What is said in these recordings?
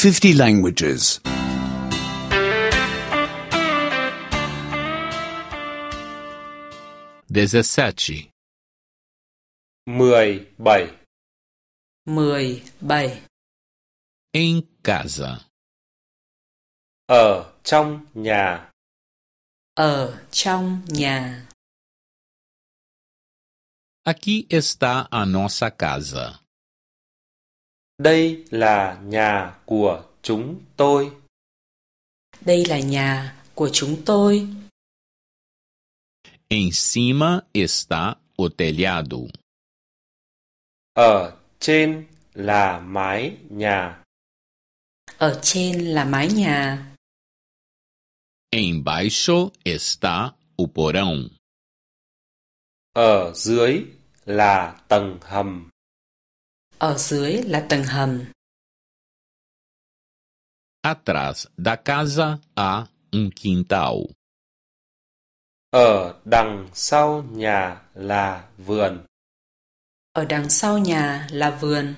50 languages. 17. 17. 17. Em casa. Ở trong nhà. Ở trong nhà. Aqui está a nossa casa. Đây là nhà của chúng tôi. Đây là nhà của chúng tôi. Em cima está o telhado. Ở trên là mái nhà. Ở trên là mái nhà. Embaixo está o porão. Ở dưới là tầng hầm. Ở dưới là tầng hầm. Atrás da casa há quintal. Ở đằng sau nhà là vườn. Ở đằng sau nhà là vườn.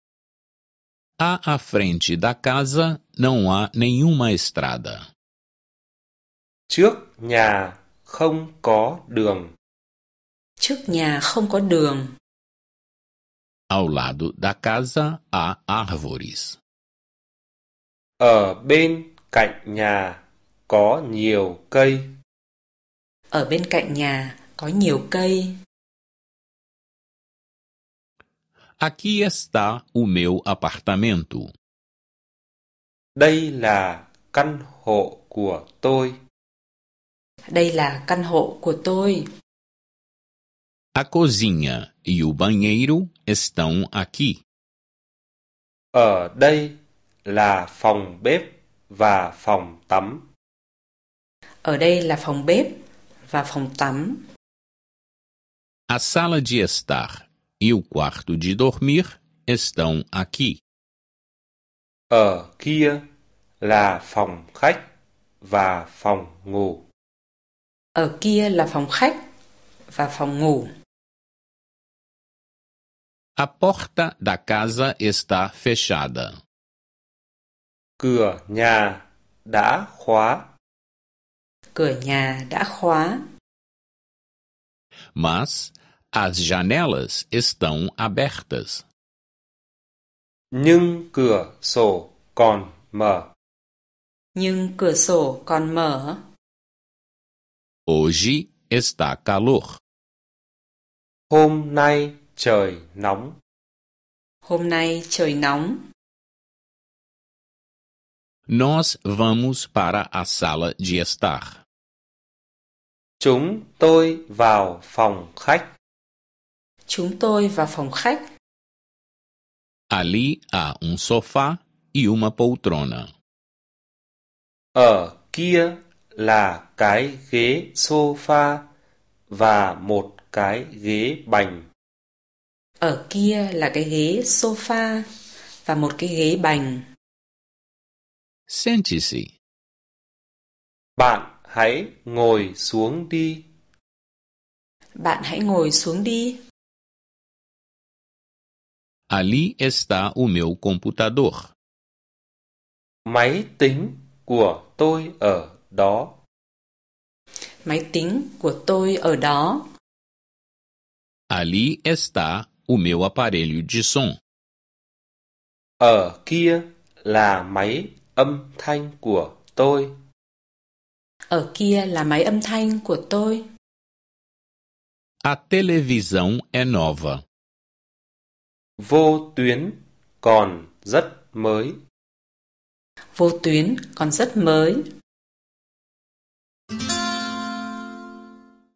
À frente da casa não há nenhuma estrada. Trước nhà không có đường. Trước nhà không có đường. Ao lado da casa há árvores. Ở bên cạnh nhà có nhiều cây. Ở bên cạnh nhà có nhiều cây. Aqui está o meu apartamento. Đây là căn hộ của tôi. Đây là căn hộ của tôi. A cozinha e o banheiro estão aqui. Ở đây là phòng bếp và phòng tắm. Ở đây là phòng bếp và phòng tắm. A sala de estar e o quarto de dormir estão aqui. Ở kia là phòng khách và phòng ngủ. Ở kia là phòng khách và phòng ngủ. A porta da casa está fechada. Cửa nhà đã khóa. Cửa nhà đã khóa. Mas as janelas estão abertas. Nhưng cửa sổ còn mở. Nhưng cửa sổ còn mở. Hoje está calor. Hôm nay trời nóng. Hôm nay trời nóng. Nós vamos para a sala de estar. Chúng tôi vào phòng khách. Chúng tôi vào phòng khách. Ali há sofá e uma poltrona. Ở kia là cái ghế sofa và một cái ghế bành. Ở kia là cái ghế sofa và một cái ghế bành. Sente-se. Bạn hãy ngồi xuống đi. Bạn hãy ngồi xuống đi. Ali está o meu computador. Máy tính của tôi ở đó. Máy tính của tôi ở đó. Ali está o meu aparelho de som. Ở kia là máy âm thanh của tôi. Ở kia là máy âm thanh của tôi. A televisão é nova. Vô tuyến còn rất mới. Vô tuyến còn rất mới.